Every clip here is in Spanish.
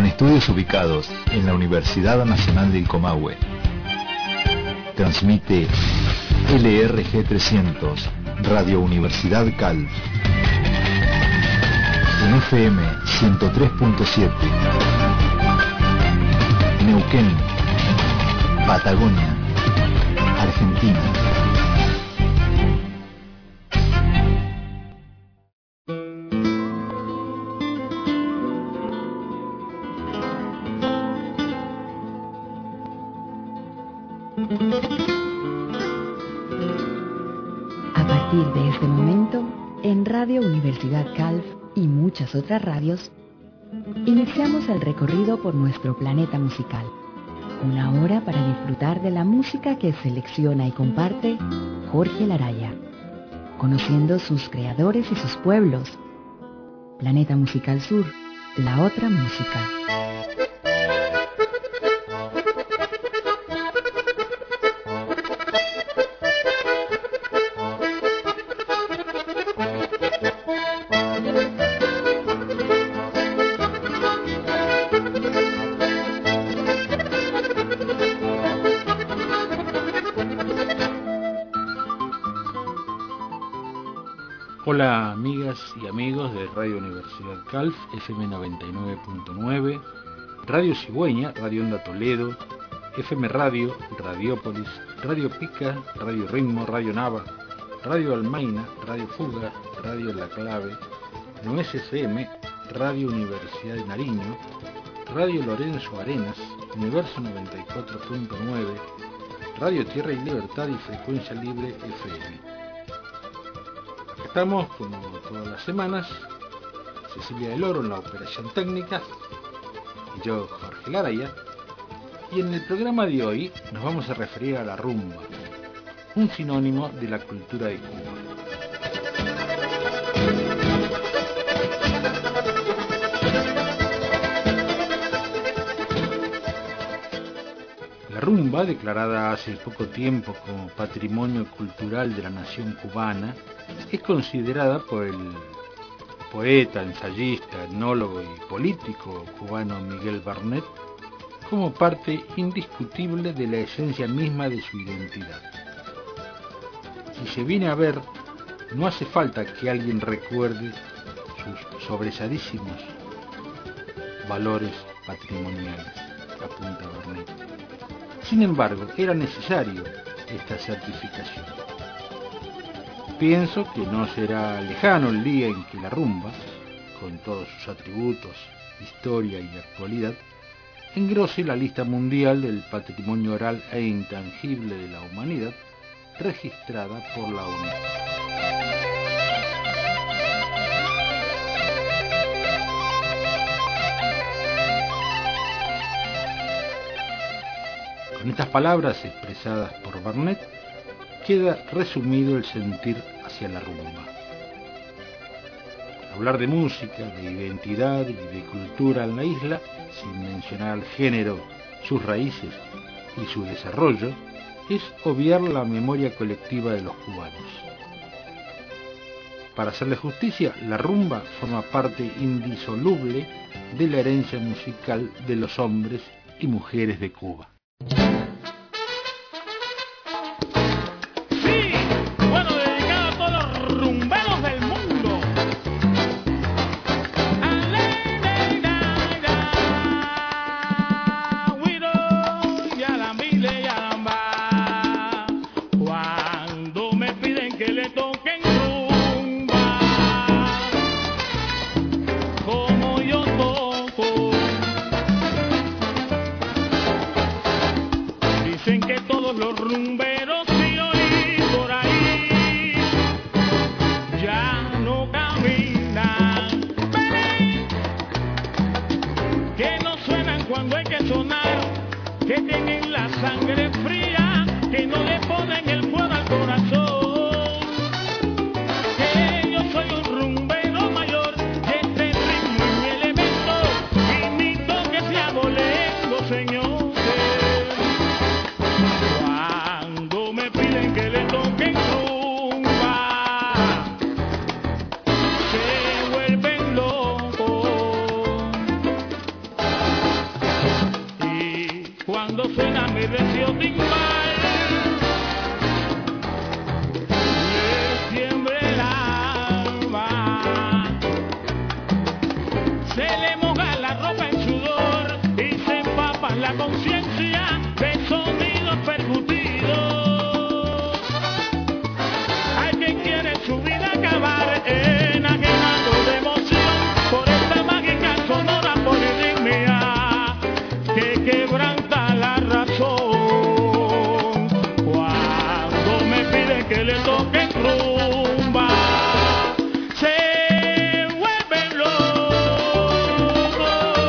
con estudios ubicados en la Universidad Nacional del Comahue. Transmite LRG 300, Radio Universidad Calv. En FM 103.7. Neuquén, Patagonia, Argentina. A partir de este momento, en Radio Universidad Calv y muchas otras radios, iniciamos el recorrido por nuestro planeta musical. Una hora para disfrutar de la música que selecciona y comparte Jorge Laraya, conociendo sus creadores y sus pueblos. Planeta Musical Sur, la otra música. Hola amigas y amigos de Radio Universidad Calv, FM 99.9, Radio Cigüeña, Radio Onda Toledo, FM Radio, Radiópolis, Radio Pica, Radio Ritmo, Radio Nava, Radio Almaina, Radio Fuga, Radio La Clave, Nuez FM, Radio Universidad de Nariño, Radio Lorenzo Arenas, Universo 94.9, Radio Tierra y Libertad y Frecuencia Libre FM. Estamos, como todas las semanas, Cecilia del Oro en la operación técnica, y yo, Jorge Laraya, y en el programa de hoy nos vamos a referir a la rumba, un sinónimo de la cultura de Cuba. La rumba, declarada hace poco tiempo como Patrimonio Cultural de la Nación Cubana, es considerada por el poeta, ensayista, etnólogo y político cubano Miguel Barnet como parte indiscutible de la esencia misma de su identidad. Si se viene a ver, no hace falta que alguien recuerde sus sobresadísimos valores patrimoniales, apunta Barnet. Sin embargo, era necesario esta certificación. Pienso que no será lejano el día en que la rumba, con todos sus atributos, historia y actualidad, engrose la lista mundial del patrimonio oral e intangible de la humanidad, registrada por la UNESCO. Con estas palabras expresadas por Barnet, queda resumido el sentir hacia la rumba. Hablar de música, de identidad y de cultura en la isla, sin mencionar al género, sus raíces y su desarrollo, es obviar la memoria colectiva de los cubanos. Para hacerle justicia, la rumba forma parte indisoluble de la herencia musical de los hombres y mujeres de Cuba. suena mi recio timbal. Le tiembla el alma, se le moja la ropa en sudor y se empapa la conciencia de sonidos percutidos. Hay quien quiere su vida acabar enajenado de emoción por esta mágica sonora polirritmia que quebranta la razón cuando me piden que le toquen rumba. Se vuelven locos.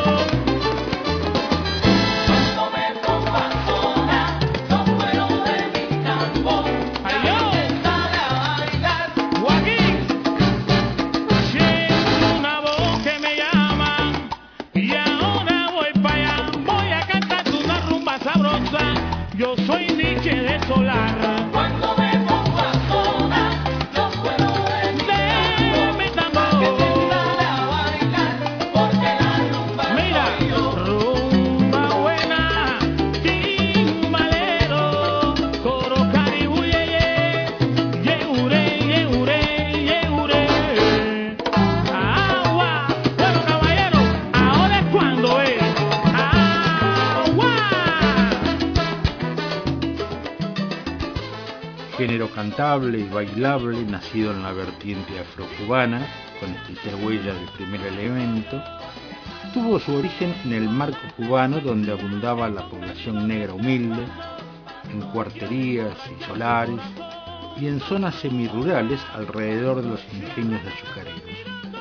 Cuando me pongo sola, no puedo de mi campo. ¡Ay, yo! Sale a bailar. Joaquín, siento una voz que me llama y ahora voy para allá. Voy a cantarte una rumba sabrosa. Yo soy Nietzsche de Solar. Cuando me pongo sola, no puedo de mi De mi tambor. sale a bailar, porque la rumba Mira, soy yo. rumba buena, timbalero, coro caribú, yeure, yeure, yeure. Agua, bueno caballero, ahora es cuando es. Agua. Género cantable y bailable, nacido en la vertiente afrocubana, con estrecha huella del primer elemento, tuvo su origen en el marco cubano donde abundaba la población negra humilde, en cuarterías y solares, y en zonas semirurales alrededor de los ingenios azucareros.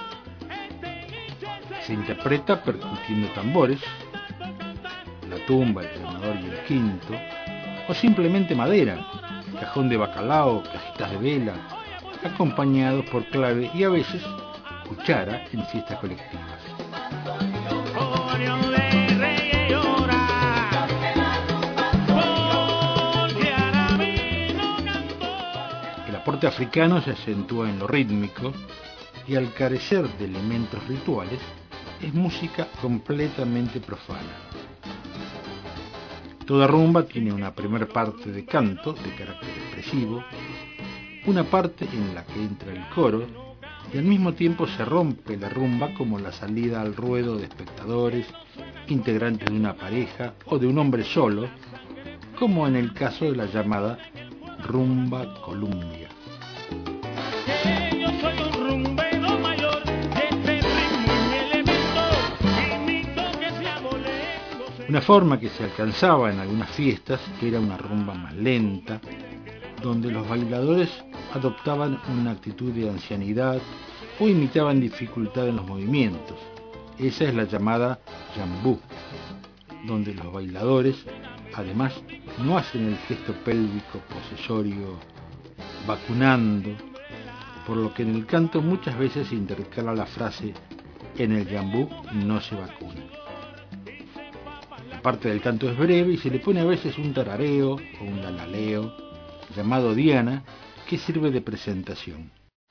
Se interpreta percutiendo tambores, la tumba, el llamador y el quinto, o simplemente madera, cajón de bacalao, cajitas de vela, acompañados por clave y a veces cuchara en fiestas colectivas. Coño de rey llora, porque ahora vino cantó. El aporte africano se acentúa en lo rítmico y al carecer de elementos rituales es música completamente profana. Toda rumba tiene una primera parte de canto de carácter expresivo, una parte en la que entra el coro y al mismo tiempo se rompe la rumba como la salida al ruedo de espectadores, integrantes de una pareja o de un hombre solo, como en el caso de la llamada rumba columbia. Que yo soy un rumbero mayor, que este ritmo es mi elemento, y mi toque se abolengo. Una forma que se alcanzaba en algunas fiestas era una rumba más lenta, donde los bailadores adoptaban una actitud de ancianidad o imitaban dificultad en los movimientos. Esa es la llamada jambú, donde los bailadores además no hacen el gesto pélvico posesorio vacunando, por lo que en el canto muchas veces se intercala la frase en el jambú no se vacuna. La parte del canto es breve y se le pone a veces un tarareo o un lalaleo llamado diana que sirve de presentación.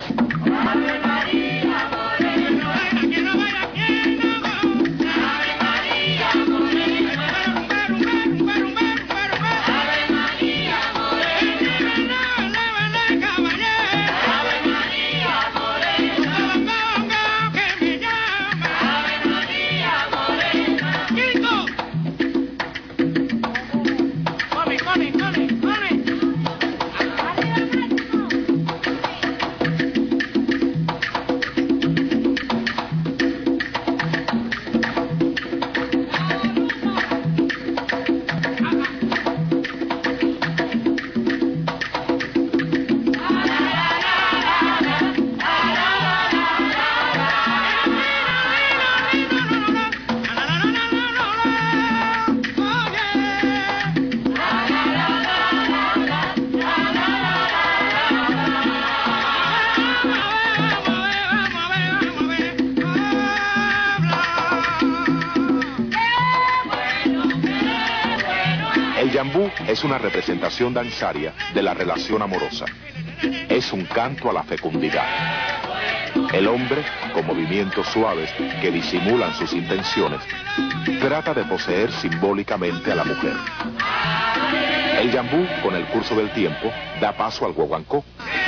El jambú es una representación danzaria de la relación amorosa. Es un canto a la fecundidad. El hombre, con movimientos suaves que disimulan sus intenciones, trata de poseer simbólicamente a la mujer. El yambú, con el curso del tiempo, da paso al guaguancó.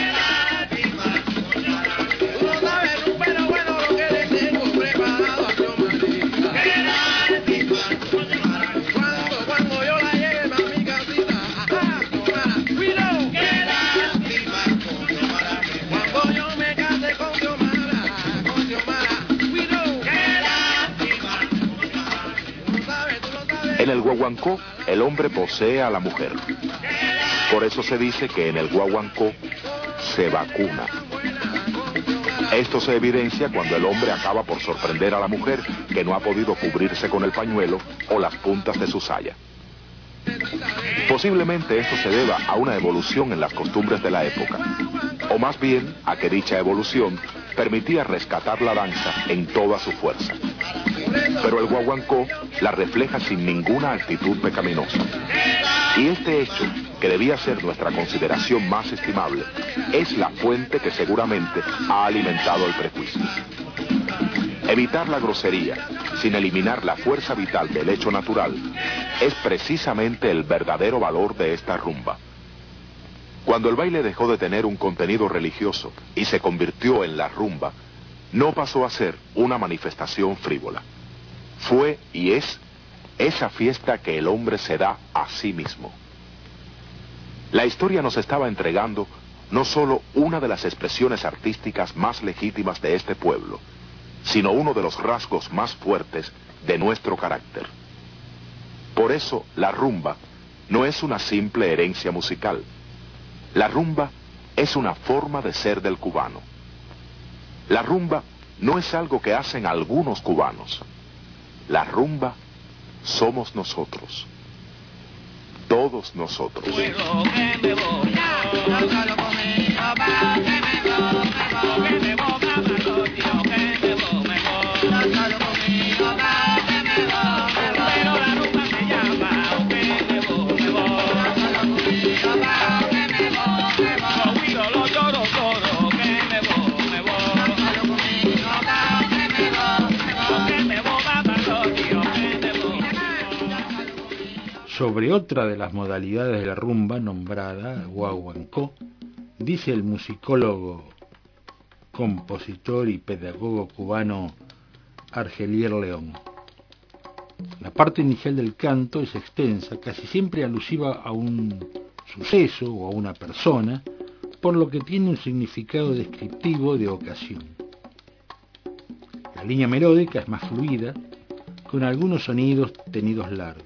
En el guaguancó, el hombre posee a la mujer. Por eso se dice que en el guaguancó se vacuna. Esto se evidencia cuando el hombre acaba por sorprender a la mujer que no ha podido cubrirse con el pañuelo o las puntas de su saya. Posiblemente esto se deba a una evolución en las costumbres de la época, o más bien a que dicha evolución permitía rescatar la danza en toda su fuerza. Pero el guaguancó la refleja sin ninguna actitud pecaminosa. Y este hecho, que debía ser nuestra consideración más estimable, es la fuente que seguramente ha alimentado el prejuicio. Evitar la grosería, sin eliminar la fuerza vital del hecho natural, es precisamente el verdadero valor de esta rumba. Cuando el baile dejó de tener un contenido religioso y se convirtió en la rumba, no pasó a ser una manifestación frívola. Fue y es esa fiesta que el hombre se da a sí mismo. La historia nos estaba entregando no solo una de las expresiones artísticas más legítimas de este pueblo, sino uno de los rasgos más fuertes de nuestro carácter. Por eso, la rumba no es una simple herencia musical. La rumba es una forma de ser del cubano. La rumba no es algo que hacen algunos cubanos. La rumba somos nosotros. Todos nosotros. Sobre otra de las modalidades de la rumba nombrada, guaguancó, dice el musicólogo, compositor y pedagogo cubano Argelier León. La parte inicial del canto es extensa, casi siempre alusiva a un suceso o a una persona, por lo que tiene un significado descriptivo de ocasión. La línea melódica es más fluida, con algunos sonidos tenidos largos.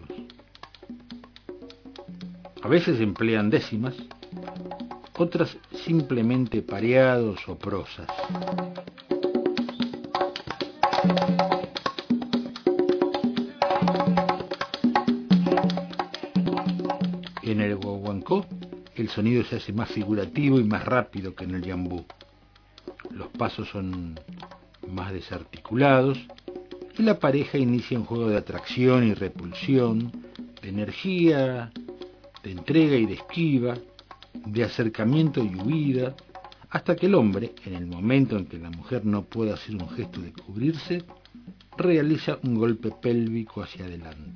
A veces emplean décimas, otras simplemente pareados o prosas. En el guaguancó, el sonido se hace más figurativo y más rápido que en el yambú. Los pasos son más desarticulados y la pareja inicia un juego de atracción y repulsión, de energía, de entrega y de esquiva, de acercamiento y huida, hasta que el hombre, en el momento en que la mujer no puede hacer un gesto de cubrirse, realiza un golpe pélvico hacia adelante.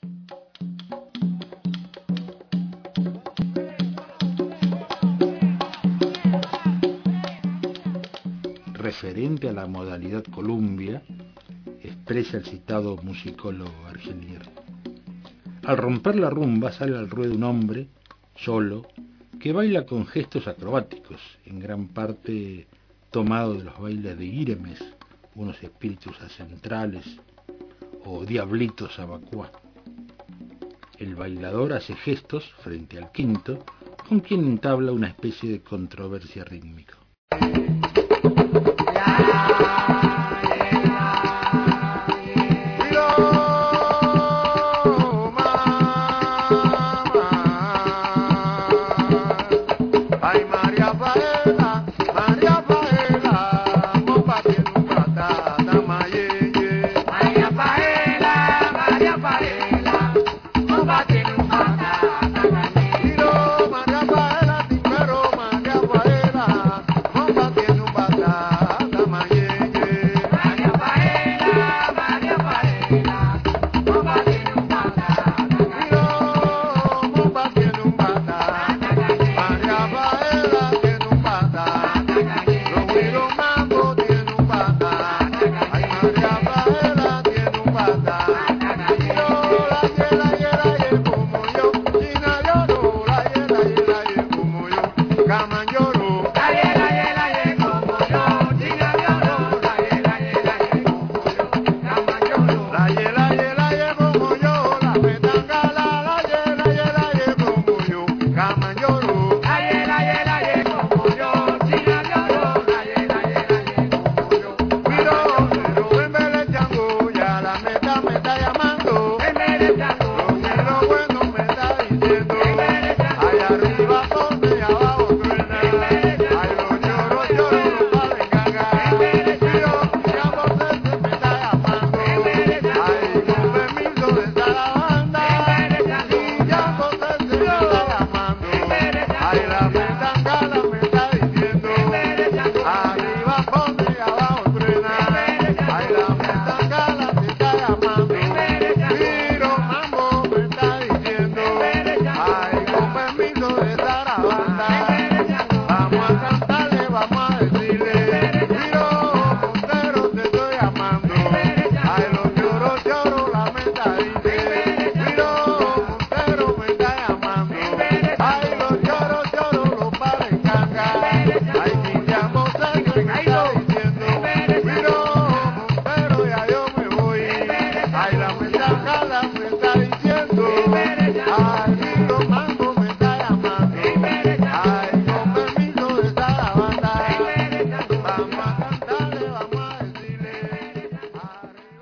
Referente a la modalidad columbia, expresa el citado musicólogo Argelier. Al romper la rumba sale al ruedo un hombre, solo, que baila con gestos acrobáticos, en gran parte tomado de los bailes de Íremes, unos espíritus acentrales, o diablitos abacuá. El bailador hace gestos frente al quinto, con quien entabla una especie de controversia rítmica. María Paela,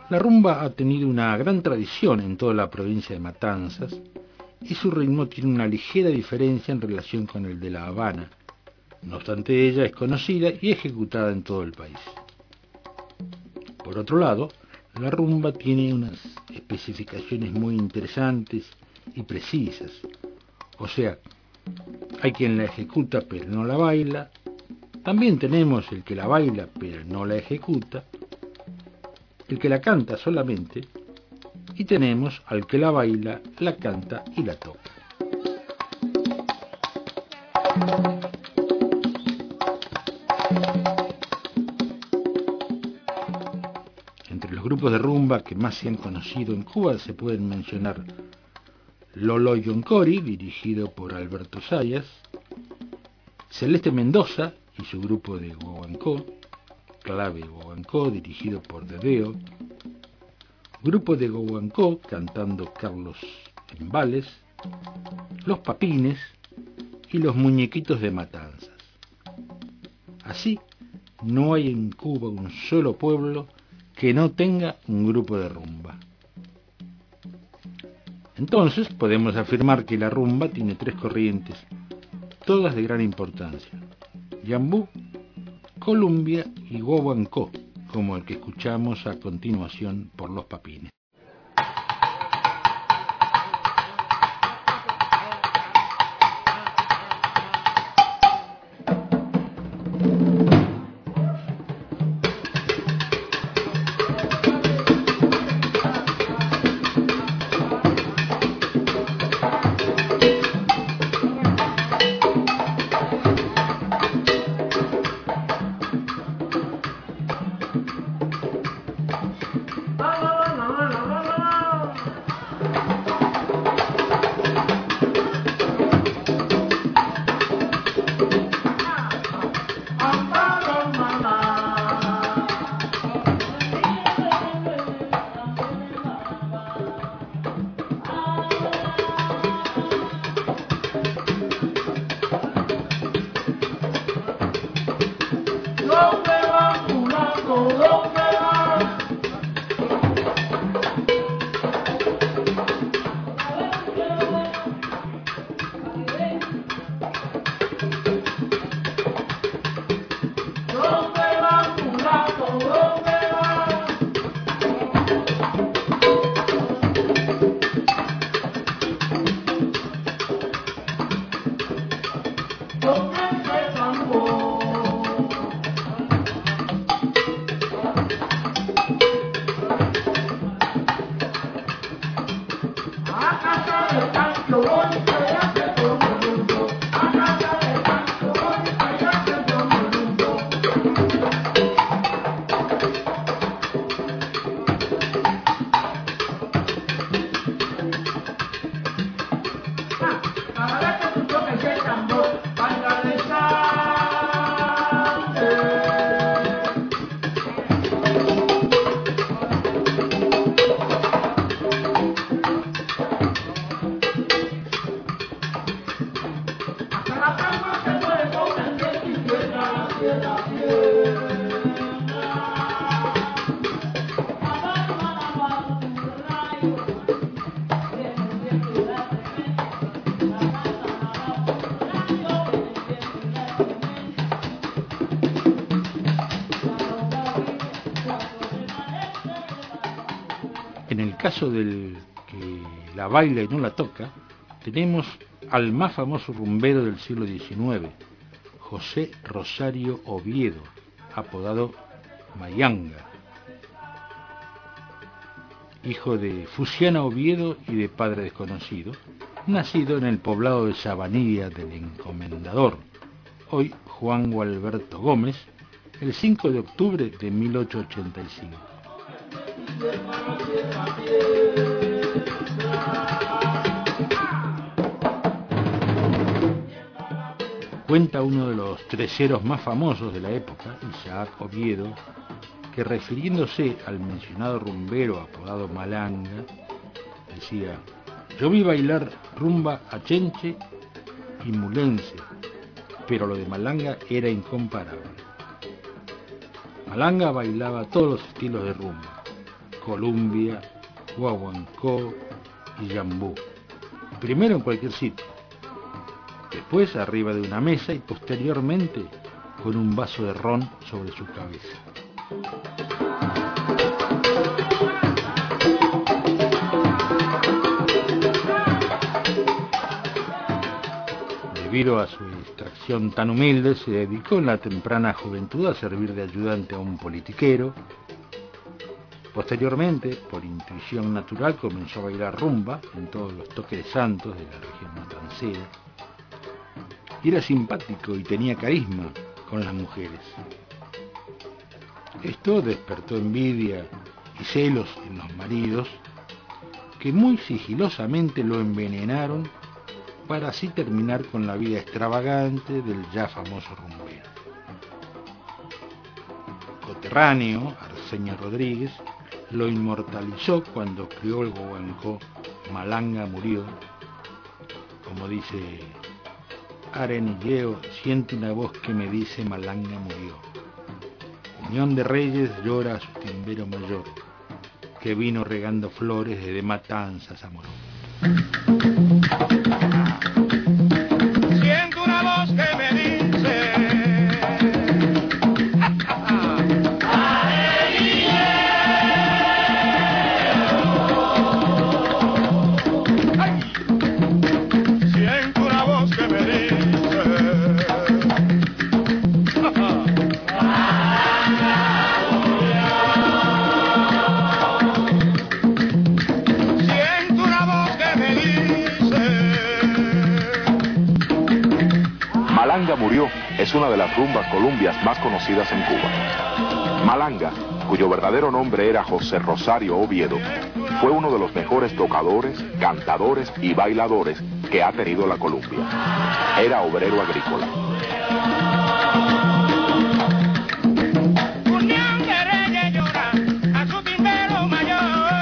La rumba ha tenido una gran tradición en toda la provincia de Matanzas y su ritmo tiene una ligera diferencia en relación con el de La Habana. No obstante, ella es conocida y ejecutada en todo el país. Por otro lado, la rumba tiene unas especificaciones muy interesantes y precisas. O sea, hay quien la ejecuta pero no la baila. También tenemos el que la baila pero no la ejecuta, el que la canta solamente, y tenemos al que la baila, la canta y la toca. Entre los grupos de rumba que más se han conocido en Cuba se pueden mencionar Lolo Yoncori, dirigido por Alberto Zayas, Celeste Mendoza y su grupo de guaguancó, Clave Guaguancó, dirigido por Dedeo, grupo de guaguancó cantando Carlos Embales, Los Papines y Los Muñequitos de Matanzas. Así, no hay en Cuba un solo pueblo que no tenga un grupo de rumba. Entonces podemos afirmar que la rumba tiene tres corrientes, todas de gran importancia: yambú, columbia y guaguancó, como el que escuchamos a continuación por Los Papines. En el caso del que la baila y no la toca, tenemos al más famoso rumbero del siglo XIX, José Rosario Oviedo, apodado Mayanga, hijo de Fusiana Oviedo y de padre desconocido, nacido en el poblado de Sabanilla del Encomendador, hoy Juan Gualberto Gómez, el 5 de octubre de 1885. Cuenta uno de los treseros más famosos de la época, Isaac Oviedo, que refiriéndose al mencionado rumbero apodado Malanga, decía: yo vi bailar rumba a Chenche y Mulense, pero lo de Malanga era incomparable. Malanga bailaba todos los estilos de rumba, Columbia, Guaguancó y Yambú. Primero en cualquier sitio, después arriba de una mesa y posteriormente con un vaso de ron sobre su cabeza. Debido a su extracción tan humilde, se dedicó en la temprana juventud a servir de ayudante a un politiquero. Posteriormente, por intuición natural, comenzó a bailar rumba en todos los toques de santos de la región matancera. Era simpático y tenía carisma con las mujeres. Esto despertó envidia y celos en los maridos, que muy sigilosamente lo envenenaron para así terminar con la vida extravagante del ya famoso rumbero. Coterráneo, Arsenio Rodríguez, lo inmortalizó cuando crió el guaguancó Malanga murió. Como dice Arenilleo, siento una voz que me dice Malanga murió. Unión de Reyes llora a su timbero mayor, que vino regando flores desde Matanzas a Morón. Siento una voz que me dice siento una voz que me dice siento una voz que me dice. Malanga murió es una de las rumbas columbias más conocidas en Cuba. Malanga, cuyo verdadero nombre era José Rosario Oviedo, fue uno de los mejores tocadores, cantadores y bailadores que ha tenido la Columbia. Era obrero agrícola. Unión de Reyes llora a su timbero mayor.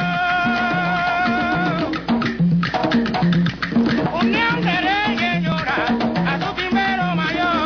Unión de Reyes llora a su timbero mayor.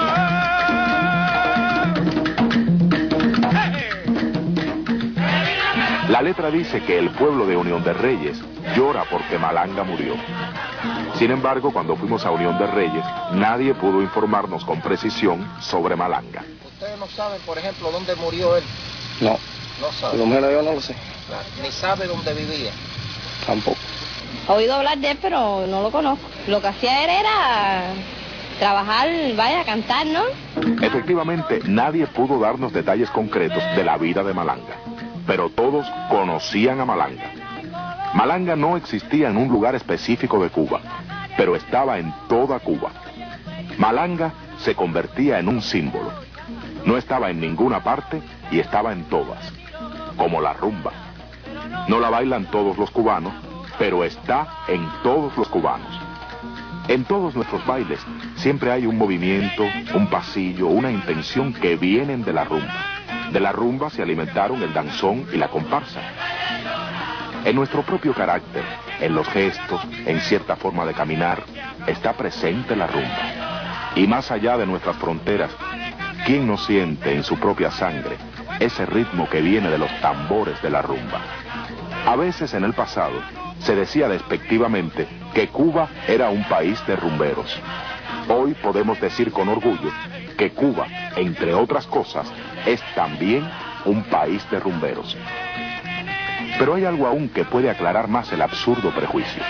La letra dice que el pueblo de Unión de Reyes llora porque Malanga murió. Sin embargo, cuando fuimos a Unión de Reyes, nadie pudo informarnos con precisión sobre Malanga. ¿Ustedes no saben, por ejemplo, dónde murió él? No, No por saben. lo menos yo no lo sé. Ni sabe dónde vivía. Tampoco. He oído hablar de él, pero no lo conozco. Lo que hacía él era trabajar, vaya, cantar, ¿no? Efectivamente, nadie pudo darnos detalles concretos de la vida de Malanga, pero todos conocían a Malanga. Malanga no existía en un lugar específico de Cuba, pero estaba en toda Cuba. Malanga se convertía en un símbolo. No estaba en ninguna parte y estaba en todas, como la rumba. No la bailan todos los cubanos, pero está en todos los cubanos. En todos nuestros bailes siempre hay un movimiento, un pasillo, una intención que vienen de la rumba. De la rumba se alimentaron el danzón y la comparsa. En nuestro propio carácter, en los gestos, en cierta forma de caminar, está presente la rumba. Y más allá de nuestras fronteras, ¿quién no siente en su propia sangre ese ritmo que viene de los tambores de la rumba? A veces en el pasado se decía despectivamente que Cuba era un país de rumberos. Hoy podemos decir con orgullo que Cuba, entre otras cosas, es también un país de rumberos. Pero hay algo aún que puede aclarar más el absurdo prejuicio.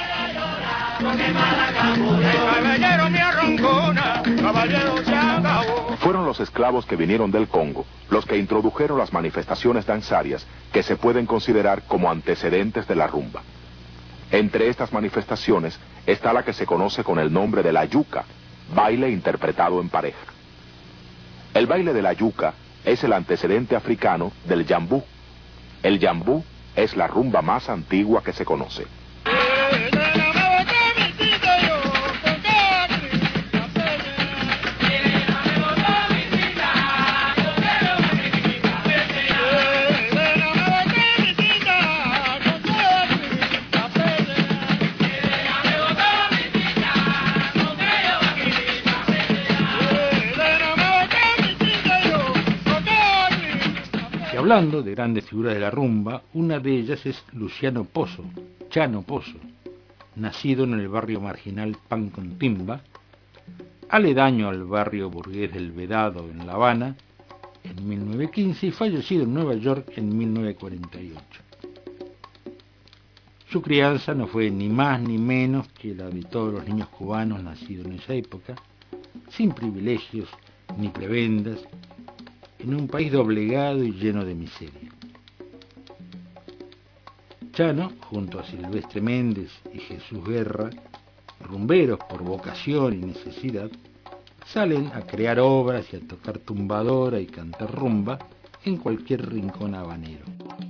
Caballero me arroncona, caballero se acabó. Fueron los esclavos que vinieron del Congo los que introdujeron las manifestaciones danzarias que se pueden considerar como antecedentes de la rumba. Entre estas manifestaciones está la que se conoce con el nombre de la yuca, baile interpretado en pareja. El baile de la yuca es el antecedente africano del yambú. El yambú es la rumba más antigua que se conoce. Hablando de grandes figuras de la rumba, una de ellas es Luciano Pozo, Chano Pozo, nacido en el barrio marginal Pan con Timba, aledaño al barrio burgués del Vedado en La Habana, en 1915 y fallecido en Nueva York en 1948. Su crianza no fue ni más ni menos que la de todos los niños cubanos nacidos en esa época, sin privilegios ni prebendas, en un país doblegado y lleno de miseria. Chano, junto a Silvestre Méndez y Jesús Guerra, rumberos por vocación y necesidad, salen a crear obras y a tocar tumbadora y cantar rumba en cualquier rincón habanero.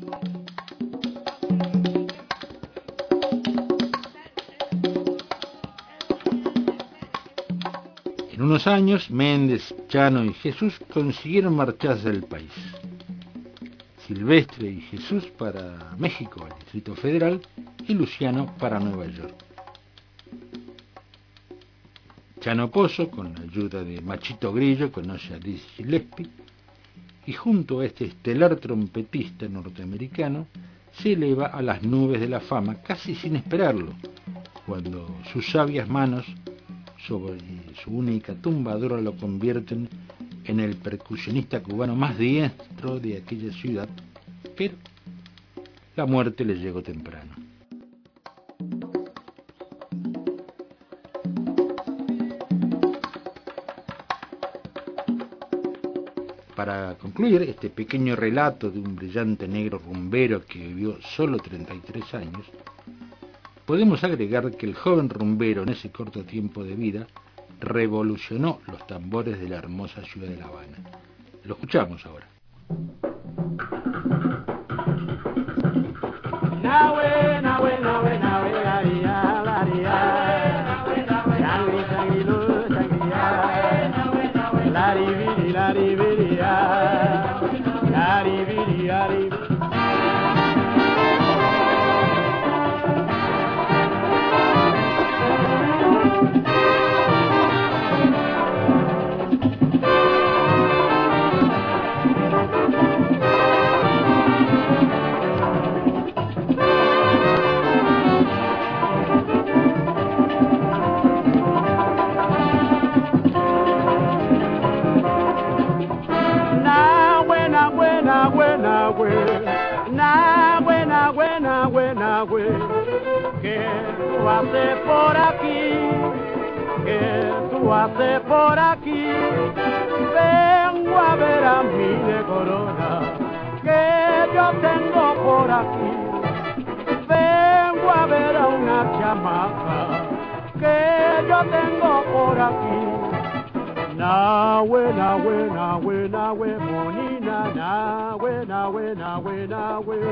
En unos años, Méndez, Chano y Jesús consiguieron marcharse del país. Silvestre y Jesús para México, al Distrito Federal, y Luciano para Nueva York. Chano Pozo, con la ayuda de Machito Grillo, conoce a Dizzy Gillespie, y junto a este estelar trompetista norteamericano, se eleva a las nubes de la fama casi sin esperarlo, cuando sus sabias manos sobre su única tumbadora lo convierten en el percusionista cubano más diestro de aquella ciudad, pero la muerte le llegó temprano. Para concluir este pequeño relato de un brillante negro rumbero que vivió solo 33 años, podemos agregar que el joven rumbero en ese corto tiempo de vida revolucionó los tambores de la hermosa ciudad de La Habana. Lo escuchamos ahora. ¿Qué tú haces por aquí? ¿Qué tú haces por aquí? Vengo a ver a mi Corona, que yo tengo por aquí. Vengo a ver a una chamaca, que yo tengo por aquí. Nahue, nahue, nahue, nahue, monina, nahue, nahue, nahue, nahue.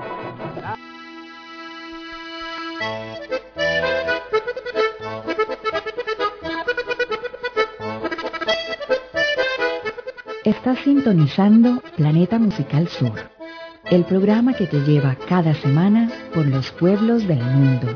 Estás sintonizando Planeta Musical Sur, el programa que te lleva cada semana por los pueblos del mundo.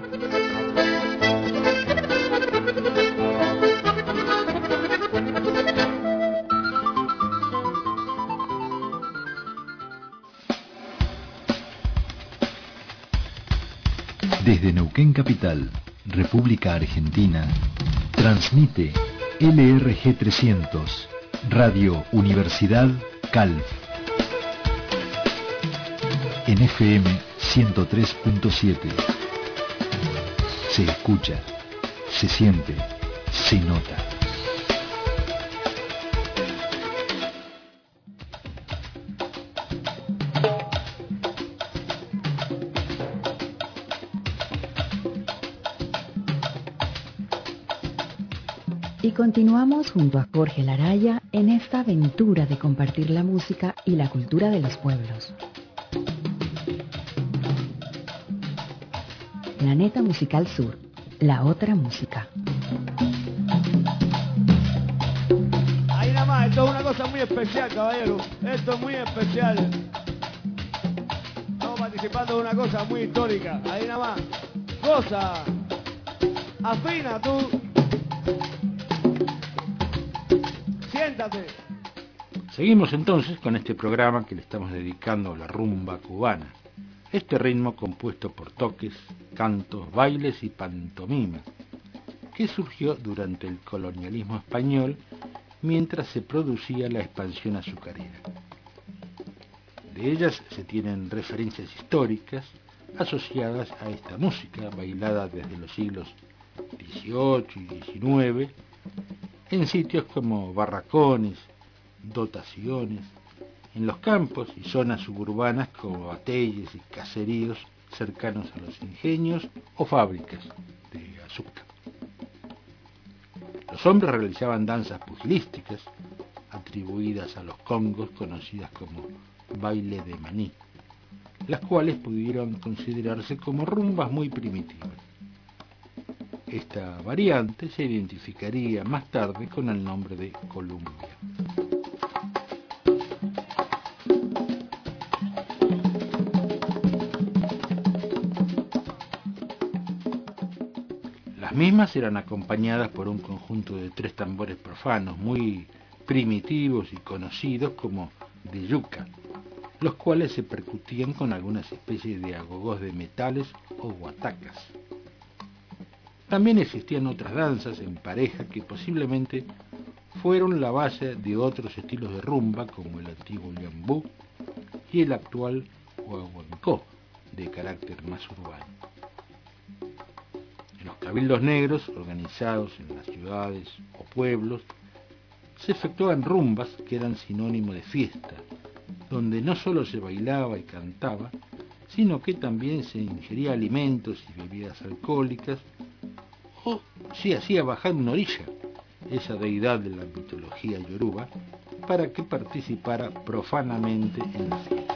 Desde Neuquén Capital, República Argentina, transmite LRG 300, Radio Universidad Calf. En FM 103.7. Se escucha, se siente, se nota. Y continuamos junto a Jorge Laraya en esta aventura de compartir la música y la cultura de los pueblos. Planeta Musical Sur, la otra música. Ahí nada más, esto es una cosa muy especial, caballero. Esto es muy especial. Estamos participando de una cosa muy histórica. Ahí nada más. Goza. Afina tú. Siéntate. Seguimos entonces con este programa que le estamos dedicando a la rumba cubana. Este ritmo compuesto por toques, cantos, bailes y pantomima, que surgió durante el colonialismo español mientras se producía la expansión azucarera. De ellas se tienen referencias históricas asociadas a esta música, bailada desde los siglos XVIII y XIX, en sitios como barracones, dotaciones, en los campos y zonas suburbanas como batalles y caseríos cercanos a los ingenios o fábricas de azúcar. Los hombres realizaban danzas pugilísticas atribuidas a los congos, conocidas como baile de maní, las cuales pudieron considerarse como rumbas muy primitivas. Esta variante se identificaría más tarde con el nombre de Columbia. Las mismas eran acompañadas por un conjunto de 3 tambores profanos muy primitivos y conocidos como de yuca, los cuales se percutían con algunas especies de agogós de metales o guatacas. También existían otras danzas en pareja que posiblemente fueron la base de otros estilos de rumba como el antiguo yambú y el actual guaguancó, de carácter más urbano. En los cabildos negros, organizados en las ciudades o pueblos, se efectuaban rumbas que eran sinónimo de fiesta, donde no solo se bailaba y cantaba, sino que también se ingería alimentos y bebidas alcohólicas, o se hacía bajar una orilla, esa deidad de la mitología yoruba, para que participara profanamente en la fiesta.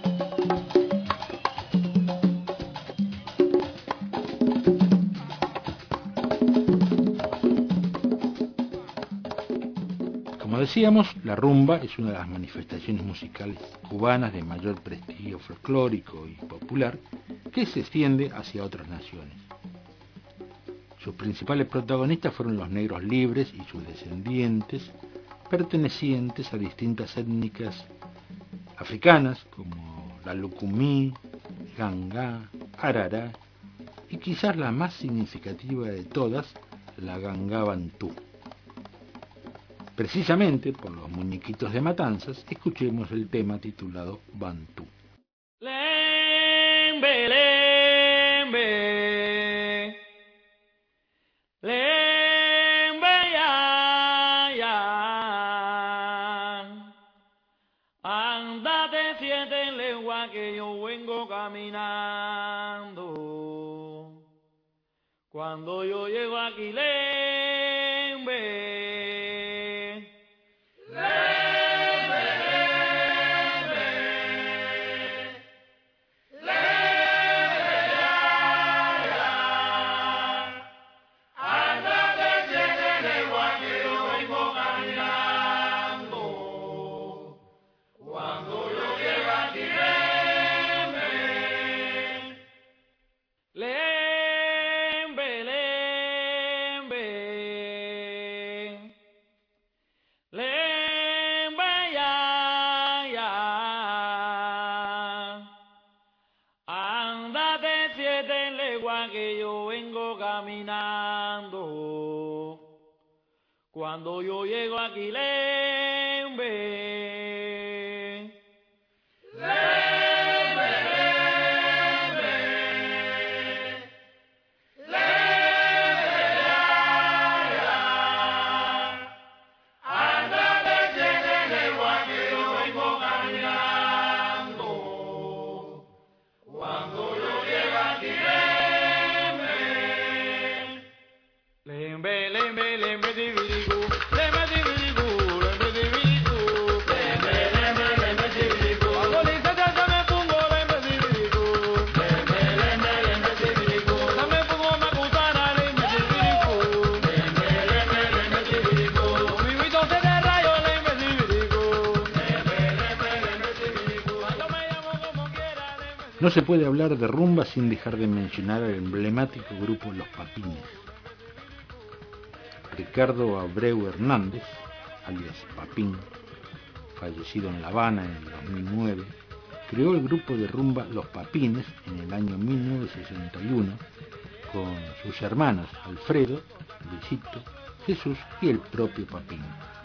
Como decíamos, la rumba es una de las manifestaciones musicales cubanas de mayor prestigio folclórico y popular que se extiende hacia otras naciones. Sus principales protagonistas fueron los negros libres y sus descendientes, pertenecientes a distintas étnicas africanas como la lucumí, gangá, arará y quizás la más significativa de todas, la gangá bantú. Precisamente por los muñequitos de matanzas, escuchemos el tema titulado Bantú. Lembe, lembe, lembe, ya. Andate 7 leguas que yo vengo caminando. Cuando yo llego aquí, lembe. Cuando yo llego aquí, lembe, lembe, lembe, lembe, ya. Ándate 7 leguas que yo vengo caminando. Cuando yo llego aquí, lembe, lembe, lembe, divirigo. No se puede hablar de rumba sin dejar de mencionar al emblemático grupo Los Papines. Ricardo Abreu Hernández, alias Papín, fallecido en La Habana en el 2009, creó el grupo de rumba Los Papines en el año 1961 con sus hermanos Alfredo, Luisito, Jesús y el propio Papín.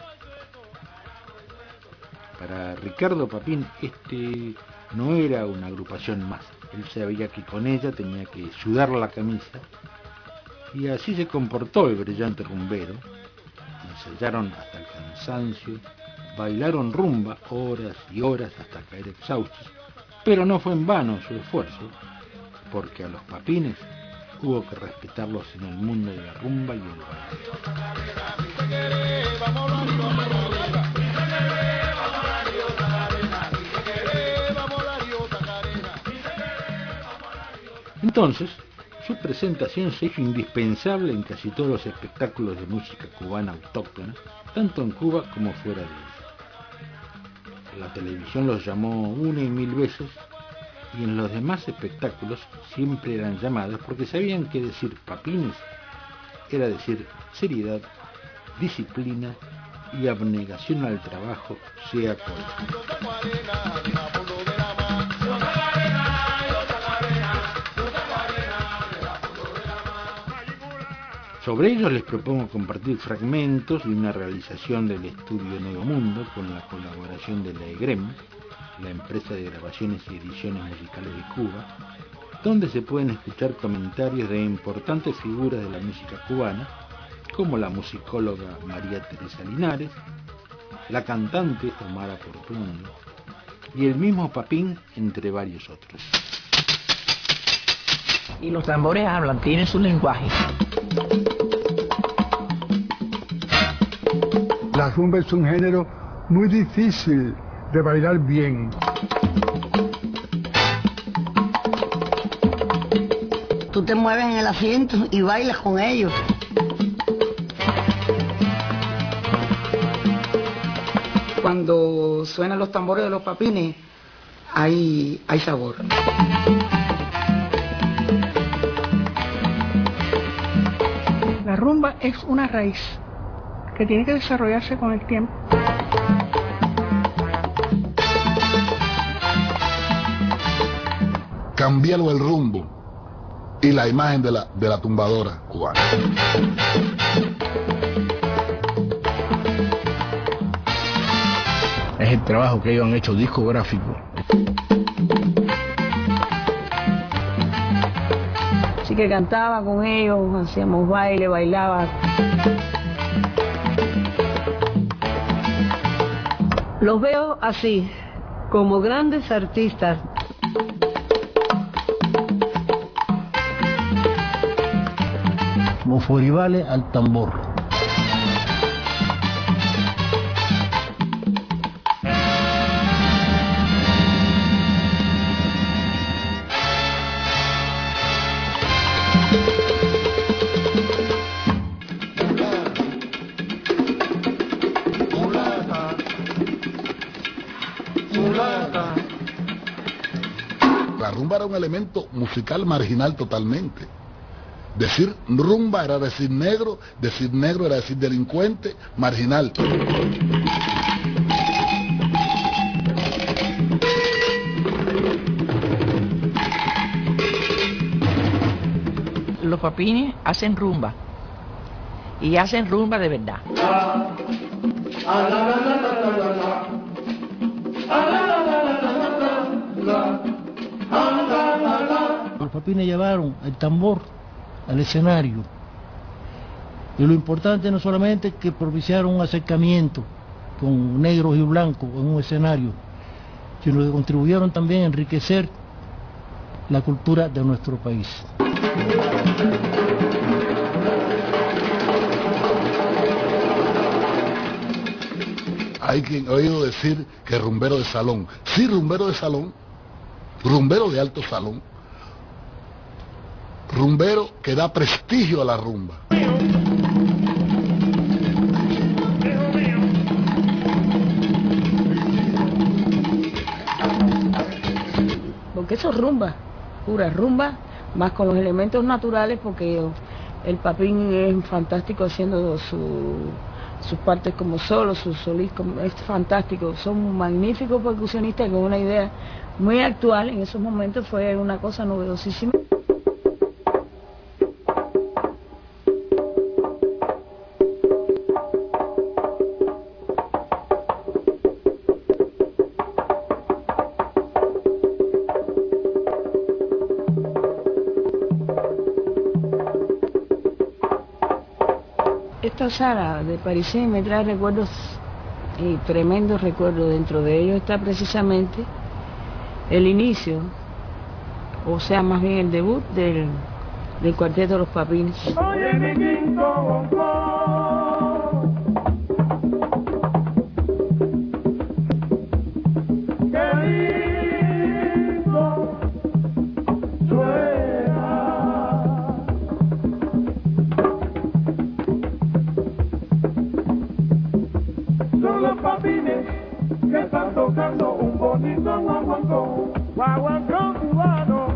Para Ricardo Papín no era una agrupación más. Él sabía que con ella tenía que sudar la camisa, y así se comportó el brillante rumbero. Ensayaron hasta el cansancio, bailaron rumba horas y horas hasta caer exhaustos, pero no fue en vano su esfuerzo, porque a los Papines hubo que respetarlos en el mundo de la rumba y el baile. Entonces, su presentación se hizo indispensable en casi todos los espectáculos de música cubana autóctona, tanto en Cuba como fuera de ella. La televisión los llamó 1 y 1000 veces, y en los demás espectáculos siempre eran llamadas porque sabían que decir Papines era decir seriedad, disciplina y abnegación al trabajo, sea cual sea. Sobre ellos les propongo compartir fragmentos de una realización del estudio Nuevo Mundo con la colaboración de la EGREM, la empresa de grabaciones y ediciones musicales de Cuba, donde se pueden escuchar comentarios de importantes figuras de la música cubana, como la musicóloga María Teresa Linares, la cantante Omara Portuondo y el mismo Papín, entre varios otros. Y los tambores hablan, tienen su lenguaje. La rumba es un género muy difícil de bailar bien. Tú te mueves en el asiento y bailas con ellos. Cuando suenan los tambores de los Papines, hay sabor. La rumba es una raíz que tiene que desarrollarse con el tiempo. Cambiarlo el rumbo y la imagen de la tumbadora cubana. Es el trabajo que ellos han hecho discográfico. Así que cantaba con ellos, hacíamos baile, bailaba. Los veo así, como grandes artistas. Como foribales al tambor. La rumba era un elemento musical marginal totalmente. Decir rumba era decir negro era decir delincuente, marginal. Los Papines hacen rumba, y hacen rumba de verdad. Los Papines llevaron el tambor al escenario, y lo importante no solamente que propiciaron un acercamiento con negros y blancos en un escenario, sino que contribuyeron también a enriquecer la cultura de nuestro país. Hay quien ha oído decir que rumbero de salón. Sí, rumbero de salón, rumbero de alto salón, rumbero que da prestigio a la rumba. Porque eso es rumba, pura rumba, más con los elementos naturales, porque el Papín es fantástico haciendo sus partes como solo, sus solistas, es fantástico, son magníficos percusionistas con una idea muy actual. En esos momentos fue una cosa novedosísima. Esta sala de Parisien me trae recuerdos y tremendos recuerdos. Dentro de ellos está precisamente el inicio, o sea, más bien el debut del Cuarteto de los Papines. Oye, mi quinto bongo, qué lindo suena. Son los Papines que están tocando un bonito guaguancó, guaguancó cubano.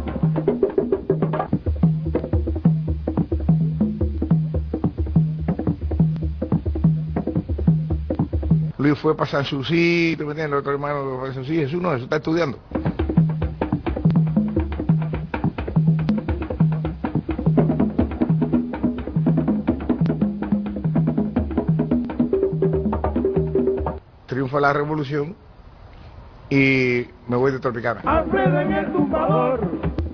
Luis fue para San Susi, ¿me entiendes? El otro hermano fue a San Susi, Jesús no, Jesús está estudiando. Triunfa la revolución y me voy de Tropicana. Alfredo en el tumbador.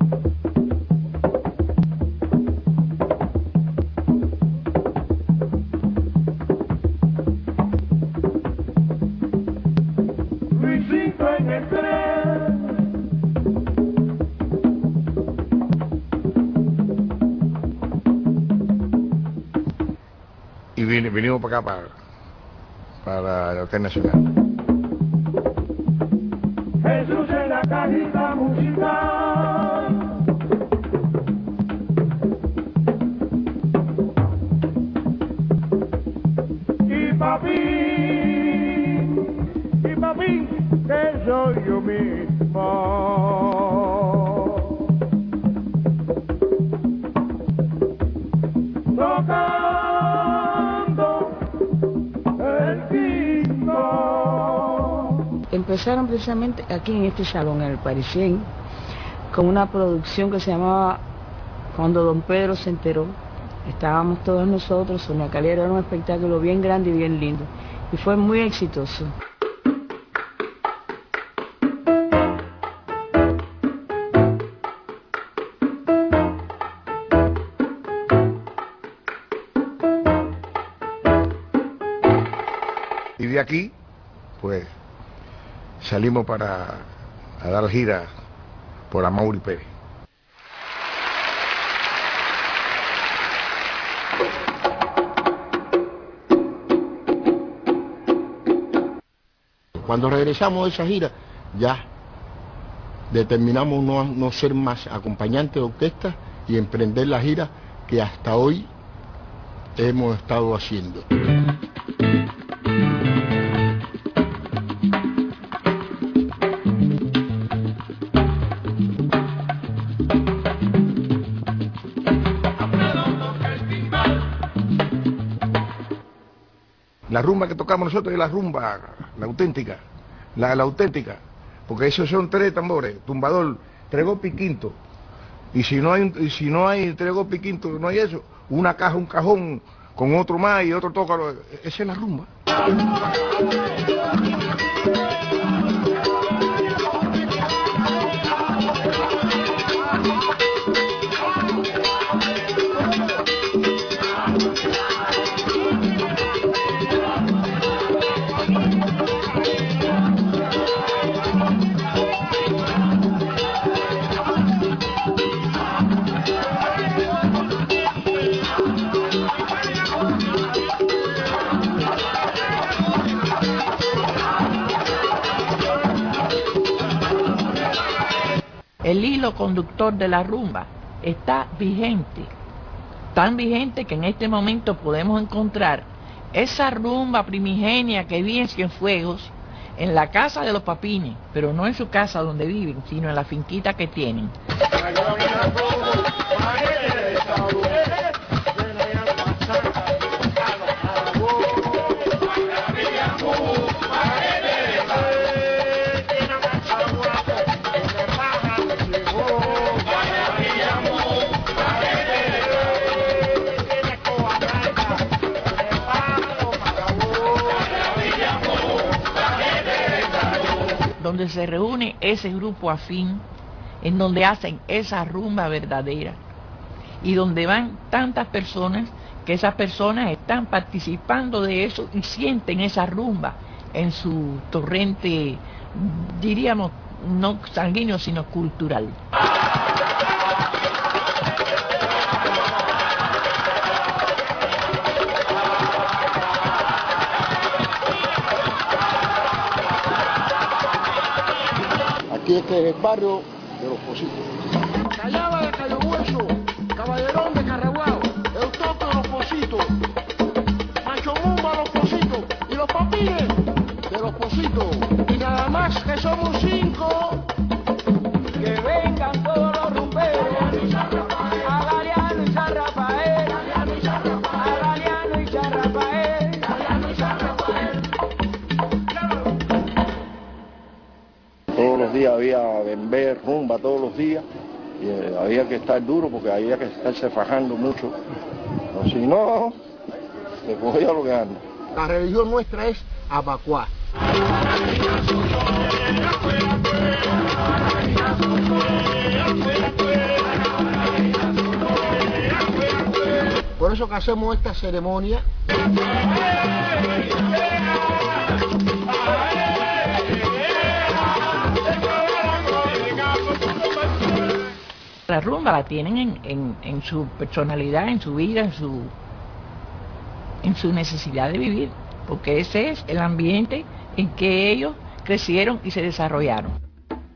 Luisito en el tren. Y vinimos para acá, para el Hotel Nacional. Jesús en la cajita musical. Y papi, que soy yo mismo. Tocando el quinto. Empezaron precisamente aquí en este salón, en el Parisien, con una producción que se llamaba Cuando Don Pedro se enteró. Estábamos todos nosotros, Sonia Calera, era un espectáculo bien grande y bien lindo. Y fue muy exitoso. Y de aquí, pues, salimos para a dar gira por Amaury Pérez. Cuando regresamos de esa gira, ya determinamos no ser más acompañantes de orquesta y emprender la gira que hasta hoy hemos estado haciendo. La rumba que tocamos nosotros es la rumba, la auténtica, la auténtica, porque esos son 3 tambores, tumbador, 3 golpes y quinto, y si no hay 3 golpes y quinto, no hay eso, una caja, un cajón, con otro más y otro toca, esa es la rumba. El hilo conductor de la rumba está vigente, tan vigente que en este momento podemos encontrar esa rumba primigenia que vive en Cienfuegos, en la casa de los Papines, pero no en su casa donde viven, sino en la finquita que tienen. donde se reúne ese grupo afín, en donde hacen esa rumba verdadera y donde van tantas personas que esas personas están participando de eso y sienten esa rumba en su torrente, diríamos, no sanguíneo, sino cultural. Aquí este es el barrio de Los Pocitos. Callaba de Cayo Hueso, Caballerón de Carraguao, Eutoco de Los Pocitos, Macho Mumba Los Pocitos y los Papines de Los Pocitos. Y nada más que somos 5. Que vengan todos los rumberos, a Galeano y San Rafael, a Galeano y San Rafael. Todos los días había bembé, rumba todos los días, y había que estar duro porque había que estarse fajando mucho, o si no, se cogía lo que anda. La religión nuestra es abacuá. Por eso que hacemos esta ceremonia. La rumba la tienen en su personalidad, en su vida, en su necesidad de vivir, porque ese es el ambiente en que ellos crecieron y se desarrollaron.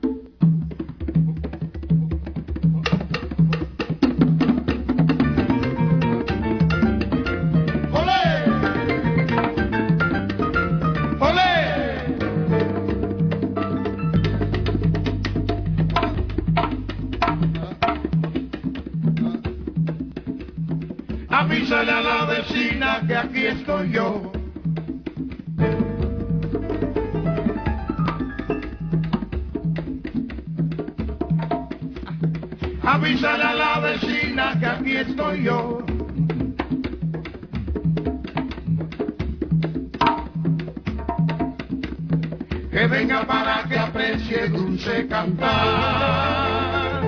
Avísale a la vecina que aquí estoy yo. Avísale a la vecina que aquí estoy yo. Que venga para que aprecie dulce cantar.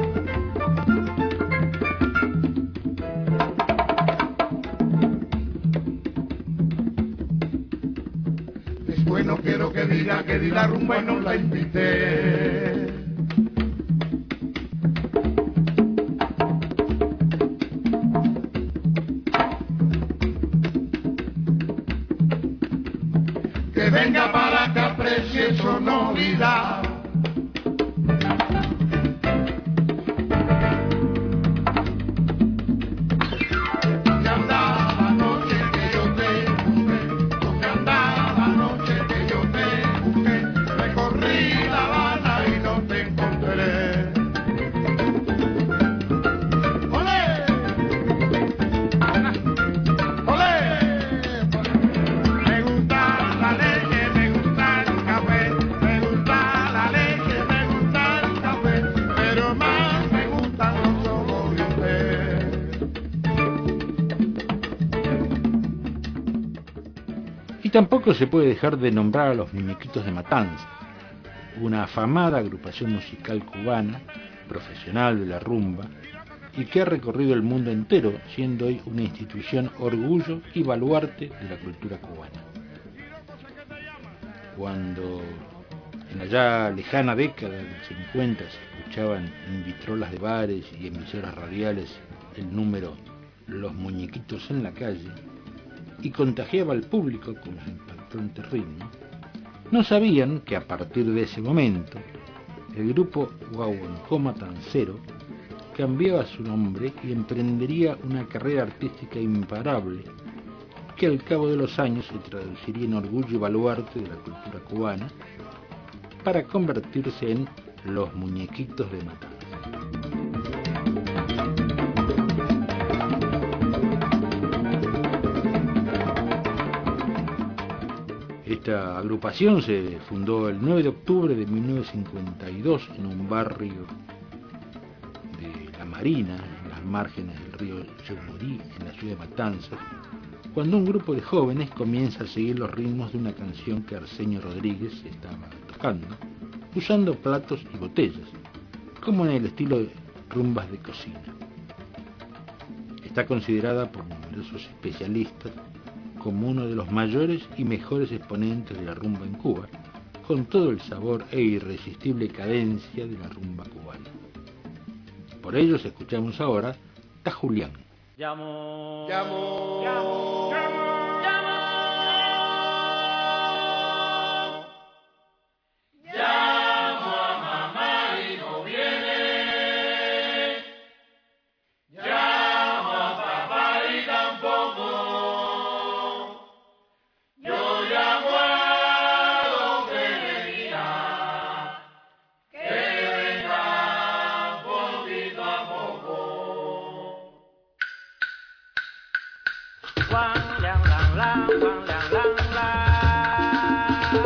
Después no quiero que diga que di la rumba y no la invité. Que venga para que aprecie sonoridad. Que andaba anoche que yo te busqué, que andaba anoche que yo te busqué, recorrí La Habana y no te encontré. ¡Olé! ¡Olé! Me gusta la leche, me gusta el café, me gusta la leche, me gusta el café, pero más me gustan los ojos de usted. Y tampoco se puede dejar de nombrar a los Muñequitos de Matanza, una afamada agrupación musical cubana, profesional de la rumba, y que ha recorrido el mundo entero, siendo hoy una institución orgullo y baluarte de la cultura cubana. Cuando en la ya lejana década del 50 se escuchaban en vitrolas de bares y emisoras radiales el número Los Muñequitos en la calle, y contagiaba al público con su impactante ritmo, no sabían que a partir de ese momento el grupo Guaguancó Matancero cambiaba su nombre y emprendería una carrera artística imparable que al cabo de los años se traduciría en orgullo y baluarte de la cultura cubana para convertirse en Los Muñequitos de Matanza. Esta agrupación se fundó el 9 de octubre de 1952 en un barrio de La Marina, en las márgenes del río Cheumorí, en la ciudad de Matanzas, cuando un grupo de jóvenes comienza a seguir los ritmos de una canción que Arsenio Rodríguez estaba tocando usando platos y botellas, como en el estilo de rumbas de cocina. Está considerada por numerosos especialistas como uno de los mayores y mejores exponentes de la rumba en Cuba, con todo el sabor e irresistible cadencia de la rumba cubana. Por ello escuchamos ahora Ta Julián. Llamo, llamo, llamo, llamo, llamo. Llamo a mamá y no viene. Llamo a papá y tampoco. Yo llamo a donde venía, que venga poquito a poco. Wang lang lang lang, wang lang lang lang.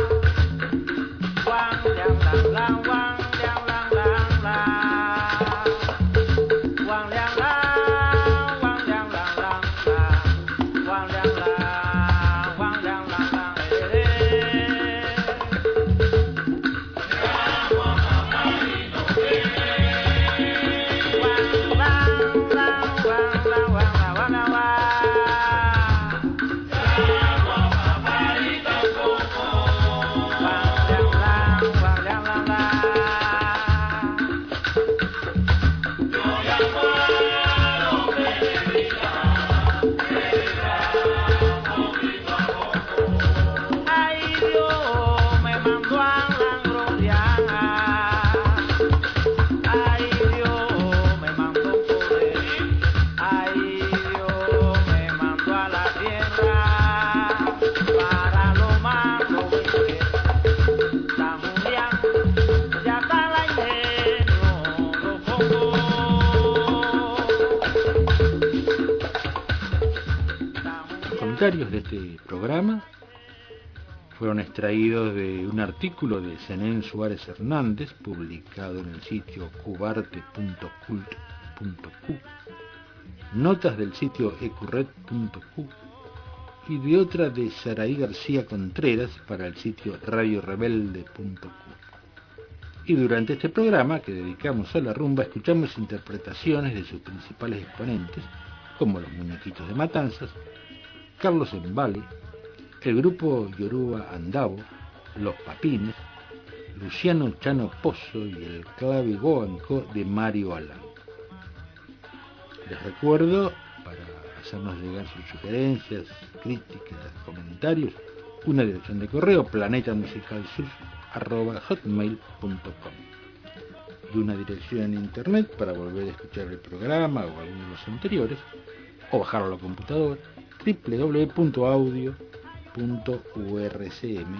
Wang lang lang lang, wang lang lang lang lang. Wang lang lang, wang lang lang lang lang. Wang lang lang, wang lang lang lang. Llamo a mamá y no viene. Wang lang lang, wang lang, wang lang, wang lang, wang. De este programa fueron extraídos de un artículo de Zenén Suárez Hernández publicado en el sitio cubarte.cult.cu, notas del sitio ecurred.cu y de otra de Saraí García Contreras para el sitio radiorebelde.cu. Y durante este programa que dedicamos a la rumba escuchamos interpretaciones de sus principales exponentes como los Muñequitos de Matanzas, Carlos Embale, el grupo Yoruba Andabo, Los Papines, Luciano Chano Pozo y el clave Guaguancó de Mario Alán. Les recuerdo, para hacernos llegar sus sugerencias, críticas, comentarios, una dirección de correo planetamusicalsur@hotmail.com y una dirección en internet para volver a escuchar el programa o algunos de los anteriores o bajarlo a la computadora, www.audio.urcm.com.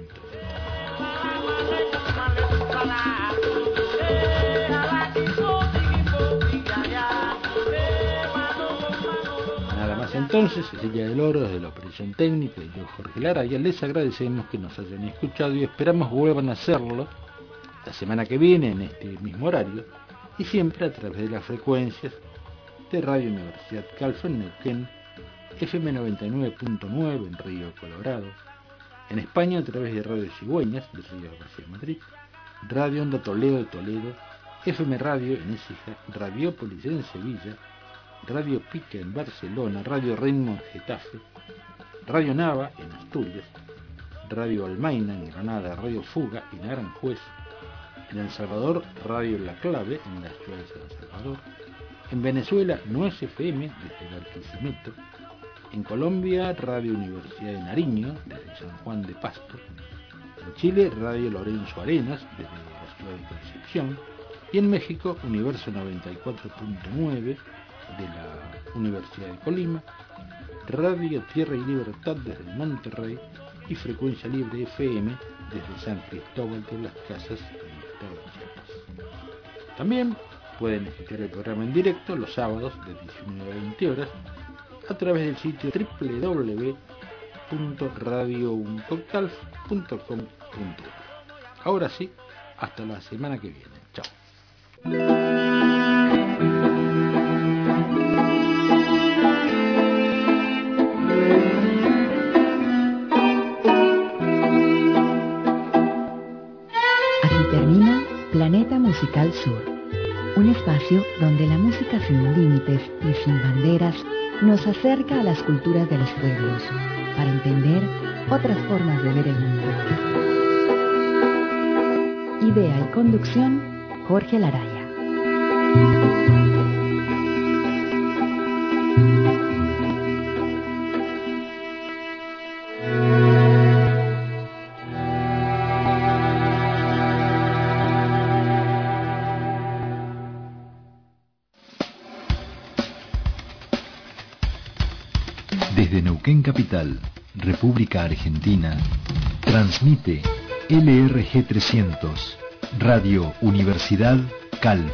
Nada más entonces, Cecilia del Oro desde la operación técnica y yo, Jorge Lara, ya les agradecemos que nos hayan escuchado y esperamos vuelvan a hacerlo la semana que viene en este mismo horario y siempre a través de las frecuencias de Radio Universidad Calf en Neuquén, FM 99.9 en Río Colorado, en España a través de Radio Cigüeñas de Río García Madrid, Radio Onda Toledo de Toledo, FM Radio en Écija, Radiópolis en Sevilla, Radio Pica en Barcelona, Radio Ritmo en Getafe, Radio Nava en Asturias, Radio Almaina en Granada, Radio Fuga en Aranjuez, en El Salvador Radio La Clave en la ciudad de San Salvador, en Venezuela Nuez FM desde Barquisimeto, en Colombia Radio Universidad de Nariño desde San Juan de Pasto, en Chile Radio Lorenzo Arenas desde la ciudad de Concepción y en México Universo 94.9 de la Universidad de Colima, Radio Tierra y Libertad desde Monterrey y Frecuencia Libre FM desde San Cristóbal de las Casas en el estado de Chiapas. También pueden escuchar el programa en directo los sábados de 19 a 20 horas a través del sitio www.radiouncocalf.com.ar. Ahora sí, hasta la semana que viene. Chao. Un espacio donde la música sin límites y sin banderas nos acerca a las culturas de los pueblos para entender otras formas de ver el mundo. Idea y conducción, Jorge Laraya. Desde Neuquén Capital, República Argentina, transmite LRG 300, Radio Universidad CALF,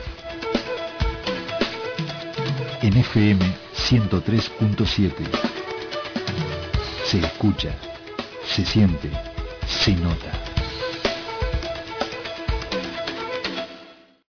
en FM 103.7. Se escucha, se siente, se nota.